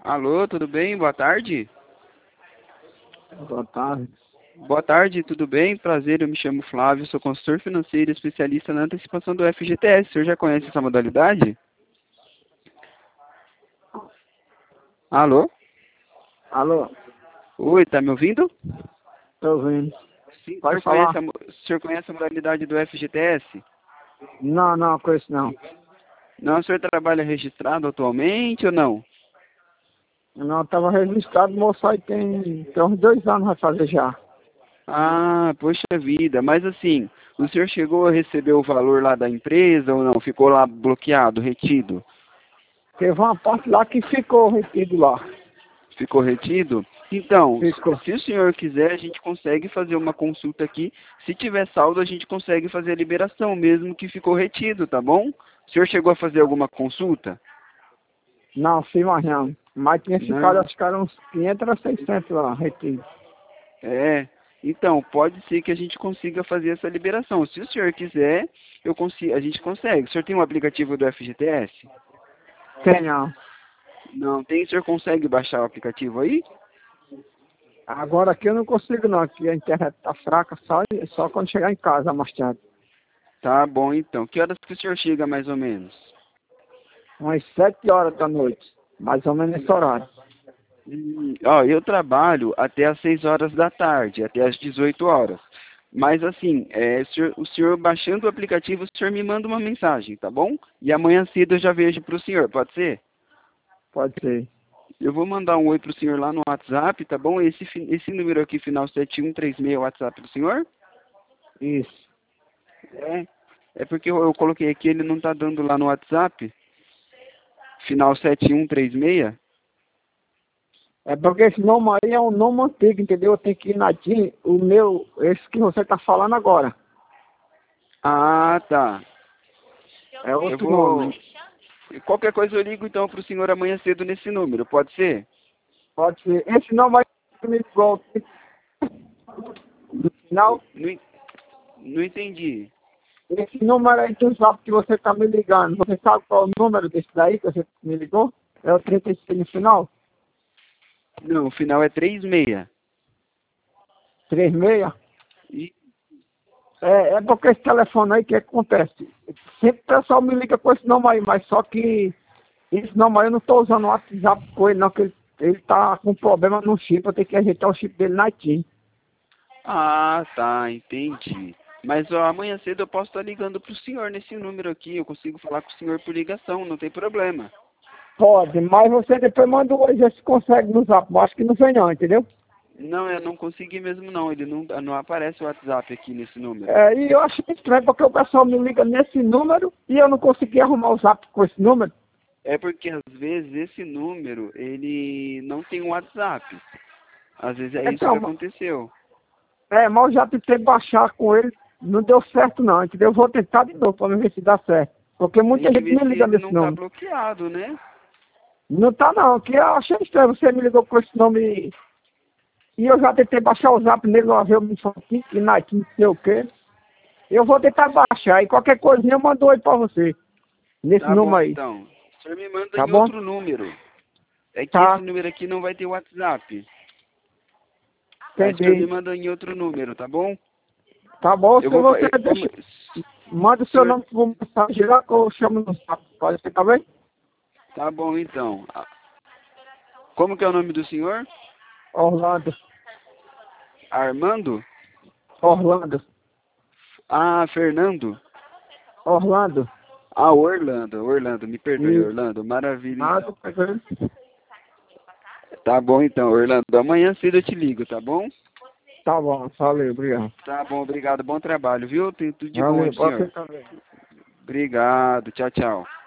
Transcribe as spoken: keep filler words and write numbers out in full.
Alô, tudo bem? Boa tarde. Boa tarde. Boa tarde, tudo bem? Prazer, eu me chamo Flávio, sou consultor financeiro e especialista na antecipação do F G T S. O senhor já conhece essa modalidade? Alô? Alô? Oi, tá me ouvindo? Tô ouvindo. Sim, o Pode senhor conhece falar? a, mo- o senhor conhece a modalidade do F G T S? Não, não, conheço não. Não, o senhor trabalha registrado atualmente ou não? Não, estava registrado, moço, aí tem, tem uns dois anos vai fazer já. Ah, poxa vida, mas assim, o senhor chegou a receber o valor lá da empresa ou não? Ficou lá bloqueado, retido? Teve uma parte lá que ficou retido lá. Ficou retido? Então, Ficou. se o senhor quiser, a gente consegue fazer uma consulta aqui. Se tiver saldo, a gente consegue fazer a liberação, mesmo que ficou retido, tá bom? O senhor chegou a fazer alguma consulta? Não, sim, mas não. Mas tinha ficado, Não. acho que eram uns quinhentos a seiscentos lá, retido. É. Então, pode ser que a gente consiga fazer essa liberação. Se o senhor quiser, eu consigo, a gente consegue. O senhor tem um aplicativo do F G T S? Tem não. Não tem? O senhor consegue baixar o aplicativo aí? Agora aqui eu não consigo não, aqui a internet tá fraca, só, só quando chegar em casa mais tarde. Tá bom, então. Que horas que o senhor chega, mais ou menos? Umas sete horas da noite, mais ou menos esse horário. Hum, ó, eu trabalho até às seis horas da tarde, até às dezoito horas. Mas assim, é, o senhor, o senhor baixando o aplicativo, o senhor me manda uma mensagem, tá bom? E amanhã cedo eu já vejo para o senhor, pode ser? Pode ser. Eu vou mandar um oi para o senhor lá no WhatsApp, tá bom? Esse, fi- esse número aqui, final sete um três seis, é o WhatsApp do senhor? Isso. É, é porque eu, eu coloquei aqui, ele não tá dando lá no WhatsApp, final sete um três seis. É porque esse nome aí é um nome antigo, entendeu? Eu tenho que ir na T I M, o meu, esse que você está falando agora. Ah, tá. É Eu outro vou... nome. Qualquer coisa eu ligo então para o senhor amanhã cedo nesse número, pode ser? Pode ser. Esse nome aí que me ligou no final, Não, en- não entendi. esse número aí tu sabe que você está me ligando. Você sabe qual é o número desse daí que você me ligou? É o trinta e seis no final? Não, o final é três seis. trinta e seis? E, É, é porque esse telefone aí, o que acontece? Sempre o pessoal me liga com esse nome aí, mas só que esse nome aí eu não estou usando o WhatsApp com ele, não, que ele, ele tá com problema no chip, eu tenho que ajeitar o chip dele na T I M. ah, tá, entendi. Mas ó, amanhã cedo eu posso estar ligando para o senhor nesse número aqui. Eu consigo falar com o senhor por ligação, não tem problema. Pode, mas você depois manda o hoje se consegue no zap. Eu acho que não vem não, entendeu? Não, eu não consegui mesmo não. Ele não, não aparece o WhatsApp aqui nesse número. É, e eu acho estranho porque o pessoal me liga nesse número e eu não consegui arrumar o zap com esse número. É porque às vezes esse número, ele não tem um WhatsApp. Às vezes é isso que Então, aconteceu. é, mas eu já tentei baixar com ele, não deu certo não, entendeu? Eu vou tentar de novo para ver se dá certo. Porque Tem muita que gente ver me se liga ele nesse não tá nome. bloqueado, né? Não tá não, que eu achei estranho, você me ligou com esse nome e eu já tentei baixar o zap nele, uma vez eu me falei que na não sei o quê. Eu vou tentar baixar e qualquer coisinha eu mando ele pra você, nesse Tá bom número aí, então. O senhor me manda tá em bom? outro número. É que esse Tá, número aqui não vai ter WhatsApp. Aí o senhor me entendi. manda em outro número, tá bom? Tá bom, Eu se vou... fa- você eh, Como... deixa, manda o O seu senhor... nome por mensagem lá que eu chamo no zap, pode ser, tá bem? Tá bom então. Ah, como que é o nome do senhor? Orlando, Armando? Orlando, Ah, Fernando? Orlando. Ah, Orlando. Orlando, me perdoe, E Orlando. Maravilha nada, então. tá vendo? Tá bom então, Orlando. Amanhã cedo eu te ligo, tá bom? Tá bom, valeu, obrigado. Tá bom, obrigado. Bom trabalho, viu? Tem tudo de bom aí Valeu, pro pode ser senhor. também. Obrigado. Tchau, tchau.